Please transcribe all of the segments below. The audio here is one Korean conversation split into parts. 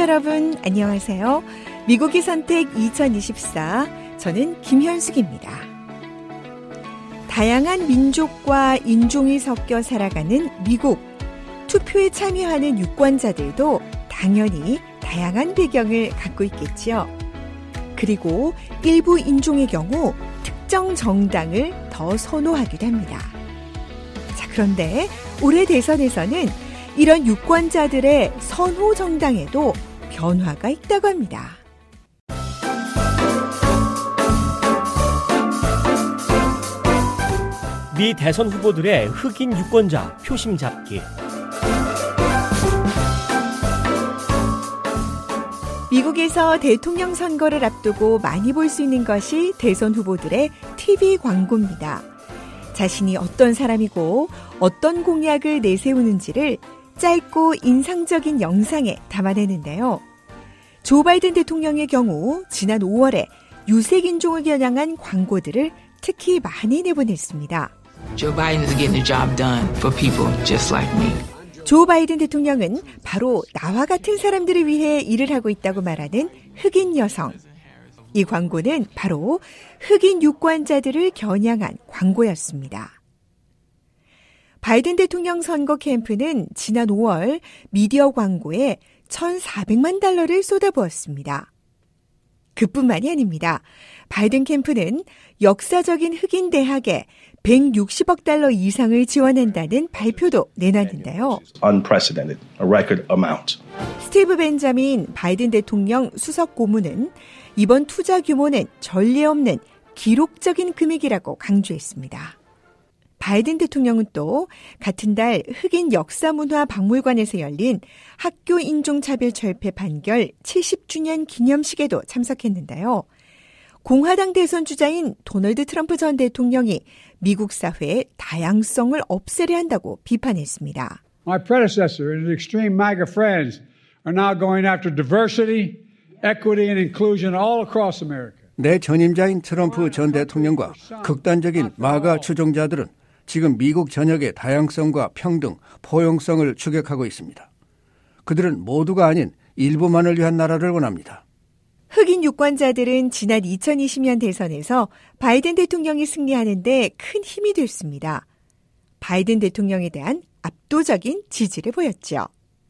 여러분, 안녕하세요. 미국의 선택 2024, 저는 김현숙입니다. 다양한 민족과 인종이 섞여 살아가는 미국. 투표에 참여하는 유권자들도 당연히 다양한 배경을 갖고 있겠지요. 그리고 일부 인종의 경우 특정 정당을 더 선호하기도 합니다. 자, 그런데 올해 대선에서는 이런 유권자들의 선호 정당에도 변화가 있다고 합니다. 미 대선 후보들의 흑인 유권자 표심 잡기. 미국에서 대통령 선거를 앞두고 많이 볼 수 있는 것이 대선 후보들의 TV 광고입니다. 자신이 어떤 사람이고 어떤 공약을 내세우는지를 짧고 인상적인 영상에 담아내는데요. 조 바이든 대통령의 경우 지난 5월에 유색인종을 겨냥한 광고들을 특히 많이 내보냈습니다. Joe Biden is getting the job done for people just like me. 조 바이든 대통령은 바로 나와 같은 사람들을 위해 일을 하고 있다고 말하는 흑인 여성. 이 광고는 바로 흑인 유권자들을 겨냥한 광고였습니다. 바이든 대통령 선거 캠프는 지난 5월 미디어 광고에 $1,400만 쏟아부었습니다. 그뿐만이 아닙니다. 바이든 캠프는 역사적인 흑인 대학에 $160억 이상을 지원한다는 발표도 내놨는데요. Unprecedented, a record amount. 스티브 벤자민 바이든 대통령 수석 고문은 이번 투자 규모는 전례 없는 기록적인 금액이라고 강조했습니다. 바이든 대통령은 또 같은 달 흑인 역사문화 박물관에서 열린 학교 인종차별철폐 판결 70주년 기념식에도 참석했는데요. 공화당 대선 주자인 도널드 트럼프 전 대통령이 미국 사회의 다양성을 없애려 한다고 비판했습니다. My predecessor and his extreme MAGA friends are now going after diversity, equity and inclusion all across America. 내 전임자인 트럼프 전 대통령과 극단적인 마가 추종자들은 지금 미국 전역의 다양성과 평등, 포용성을 추격하고 있습니다. 그들은 모두가 아닌 일부만을 위한 나라를 원합니다. 흑인 유권자들은 지난 2020년 대선에서 바이든 대통령이 승리하는 데 큰 힘이 됐습니다. 바이든 대통령에 대한 압도적인 지지를 보였죠.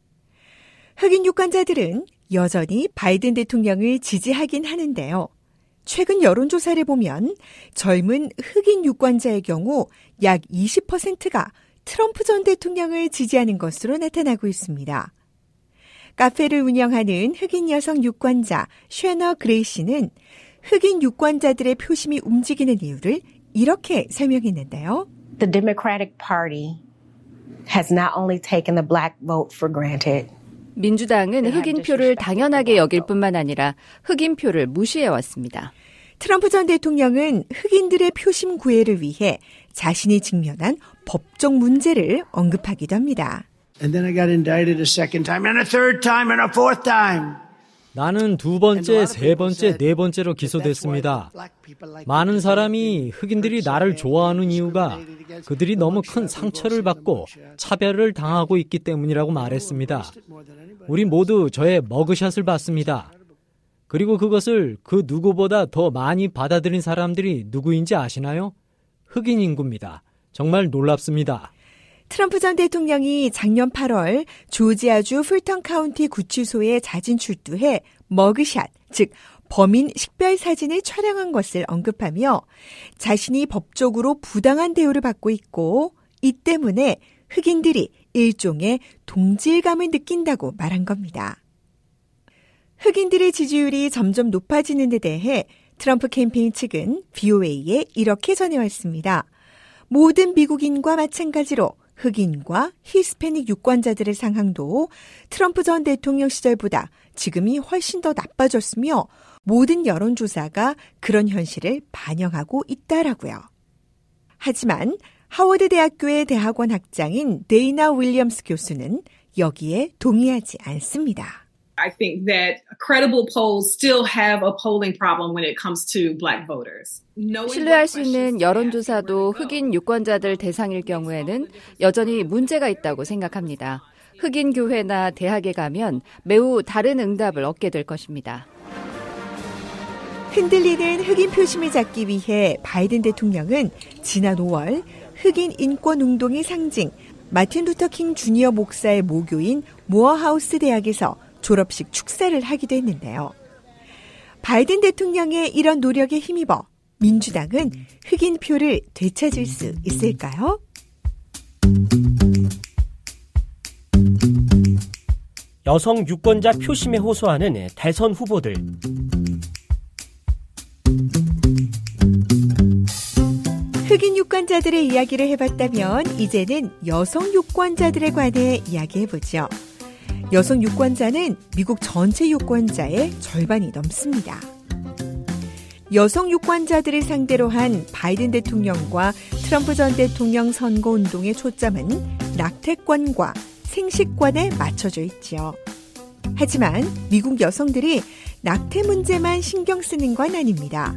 흑인 유권자들은 여전히 바이든 대통령을 지지하긴 하는데요. 최근 여론조사를 보면 젊은 흑인 유권자의 경우 약 20%가 트럼프 전 대통령을 지지하는 것으로 나타나고 있습니다. 카페를 운영하는 흑인 여성 유권자 쉐너 그레이 씨는 흑인 유권자들의 표심이 움직이는 이유를 이렇게 설명했는데요. The Democratic Party has not only taken the black vote for granted. 민주당은 흑인 표를 당연하게 여길 뿐만 아니라 흑인 표를 무시해왔습니다. 트럼프 전 대통령은 흑인들의 표심 구애를 위해 자신이 직면한 법적 문제를 언급하기도 합니다. And then I got indicted a second time and a third time and a fourth time. 나는 두 번째, 세 번째, 네 번째로 기소됐습니다. 많은 사람이 흑인들이 나를 좋아하는 이유가 그들이 너무 큰 상처를 받고 차별을 당하고 있기 때문이라고 말했습니다. 우리 모두 저의 머그샷을 받습니다. 그리고 그것을 그 누구보다 더 많이 받아들인 사람들이 누구인지 아시나요? 흑인 인구입니다. 정말 놀랍습니다. 트럼프 전 대통령이 작년 8월 조지아주 풀턴 카운티 구치소에 자진 출두해 머그샷, 즉 범인 식별 사진을 촬영한 것을 언급하며 자신이 법적으로 부당한 대우를 받고 있고 이 때문에 흑인들이 일종의 동질감을 느낀다고 말한 겁니다. 흑인들의 지지율이 점점 높아지는 데 대해 트럼프 캠페인 측은 VOA에 이렇게 전해왔습니다. 모든 미국인과 마찬가지로 흑인과 히스패닉 유권자들의 상황도 트럼프 전 대통령 시절보다 지금이 훨씬 더 나빠졌으며 모든 여론조사가 그런 현실을 반영하고 있다라고요. 하지만 하워드 대학교의 대학원 학장인 데이나 윌리엄스 교수는 여기에 동의하지 않습니다. I think that credible polls still have a polling problem when it comes to black voters. 신뢰할 수 있는 여론조사도 흑인 유권자들 대상일 경우에는 여전히 문제가 있다고 생각합니다. 흑인 교회나 대학에 가면 매우 다른 응답을 얻게 될 것입니다. 흔들리는 흑인 표심을 잡기 위해 바이든 대통령은 지난 5월 흑인 인권 운동의 상징 마틴 루터 킹 주니어 목사의 모교인 모어하우스 대학에서 졸업식 축사를 하기도 했는데요. 바이든 대통령의 이런 노력에 힘입어 민주당은 흑인 표를 되찾을 수 있을까요? 여성 유권자 표심에 호소하는 대선 후보들. 흑인 유권자들의 이야기를 해봤다면 이제는 여성 유권자들에 관해 이야기해보죠. 여성 유권자는 미국 전체 유권자의 절반이 넘습니다. 여성 유권자들을 상대로 한 바이든 대통령과 트럼프 전 대통령 선거운동의 초점은 낙태권과 생식권에 맞춰져 있지요. 하지만 미국 여성들이 낙태 문제만 신경 쓰는 건 아닙니다.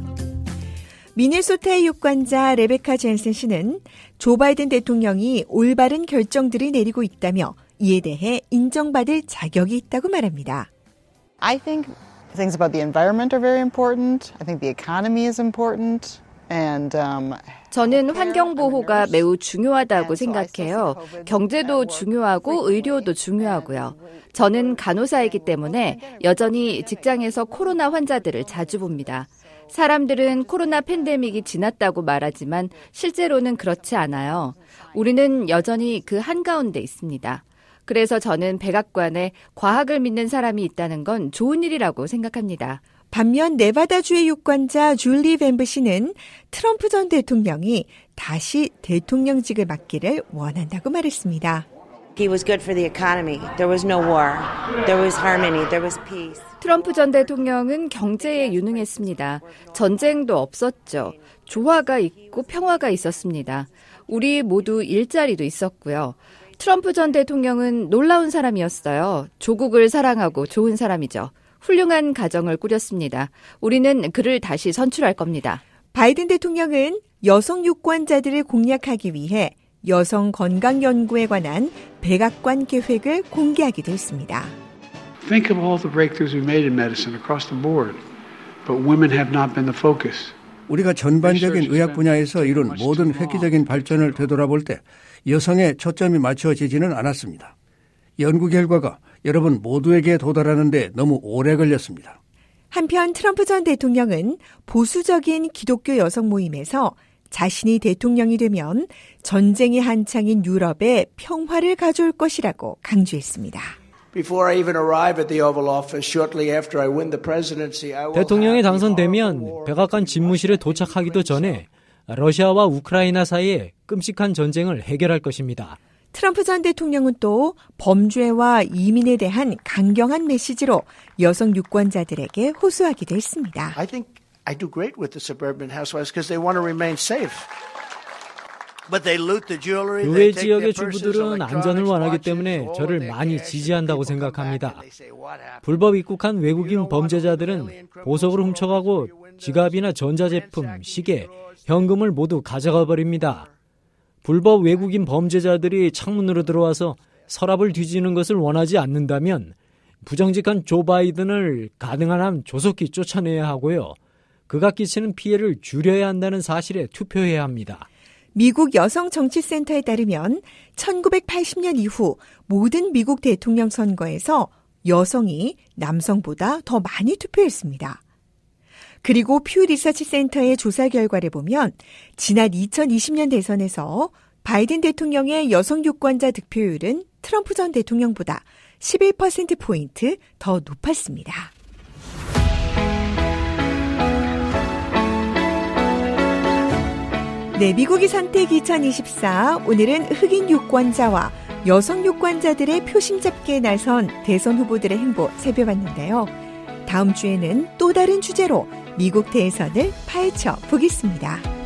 미네소타의 유권자 레베카 젠슨 씨는 조 바이든 대통령이 올바른 결정들을 내리고 있다며 이에 대해 인정받을 자격이 있다고 말합니다. I think things about the environment are very important. I think the economy is important. 저는 환경보호가 매우 중요하다고 생각해요. 경제도 중요하고 의료도 중요하고요. 저는 간호사이기 때문에 여전히 직장에서 코로나 환자들을 자주 봅니다. 사람들은 코로나 팬데믹이 지났다고 말하지만 실제로는 그렇지 않아요. 우리는 여전히 그 한가운데 있습니다. 그래서 저는 백악관에 과학을 믿는 사람이 있다는 건 좋은 일이라고 생각합니다. 반면 네바다주의 유권자 줄리 뱀브 씨는 트럼프 전 대통령이 다시 대통령직을 맡기를 원한다고 말했습니다. He was good for the economy. There was no war. There was harmony. There was peace. 트럼프 전 대통령은 경제에 유능했습니다. 전쟁도 없었죠. 조화가 있고 평화가 있었습니다. 우리 모두 일자리도 있었고요. 트럼프 전 대통령은 놀라운 사람이었어요. 조국을 사랑하고 좋은 사람이죠. 훌륭한 가정을 꾸렸습니다. 우리는 그를 다시 선출할 겁니다. 바이든 대통령은 여성 유권자들을 공략하기 위해 여성 건강 연구에 관한 백악관 계획을 공개하기도 했습니다. Think of all the breakthroughs we've made in medicine across the board, but women have not been the focus. 우리가 전반적인 의학 분야에서 이룬 모든 획기적인 발전을 되돌아볼 때 여성의 초점이 맞춰지지는 않았습니다. 연구 결과가 여러분 모두에게 도달하는 데 너무 오래 걸렸습니다. 한편 트럼프 전 대통령은 보수적인 기독교 여성 모임에서 자신이 대통령이 되면 전쟁이 한창인 유럽에 평화를 가져올 것이라고 강조했습니다. 대통령이 당선되면 백악관 집무실에 도착하기도 전에 러시아와 우크라이나 사이의 끔찍한 전쟁을 해결할 것입니다. 트럼프 전 대통령은 또 범죄와 이민에 대한 강경한 메시지로 여성 유권자들에게 호소하기도 했습니다. I think I do great with the suburban housewives because they want to remain safe. But they loot the jewelry. 교외 지역의 주부들은 안전을 원하기 때문에 저를 많이 지지한다고 생각합니다. 불법 입국한 외국인 범죄자들은 보석을 훔쳐가고 지갑이나 전자제품, 시계, 현금을 모두 가져가 버립니다. 불법 외국인 범죄자들이 창문으로 들어와서 서랍을 뒤지는 것을 원하지 않는다면 부정직한 조 바이든을 가능한 한 조속히 쫓아내야 하고요. 그가 끼치는 피해를 줄여야 한다는 사실에 투표해야 합니다. 미국 여성정치센터에 따르면 1980년 이후 모든 미국 대통령 선거에서 여성이 남성보다 더 많이 투표했습니다. 그리고 퓨 리서치 센터의 조사 결과를 보면 지난 2020년 대선에서 바이든 대통령의 여성 유권자 득표율은 트럼프 전 대통령보다 11%포인트 더 높았습니다. 네, 미국의 선택 2024. 오늘은 흑인 유권자와 여성 유권자들의 표심 잡기에 나선 대선 후보들의 행보 살펴봤는데요. 다음 주에는 또 다른 주제로 미국 대선을 파헤쳐 보겠습니다.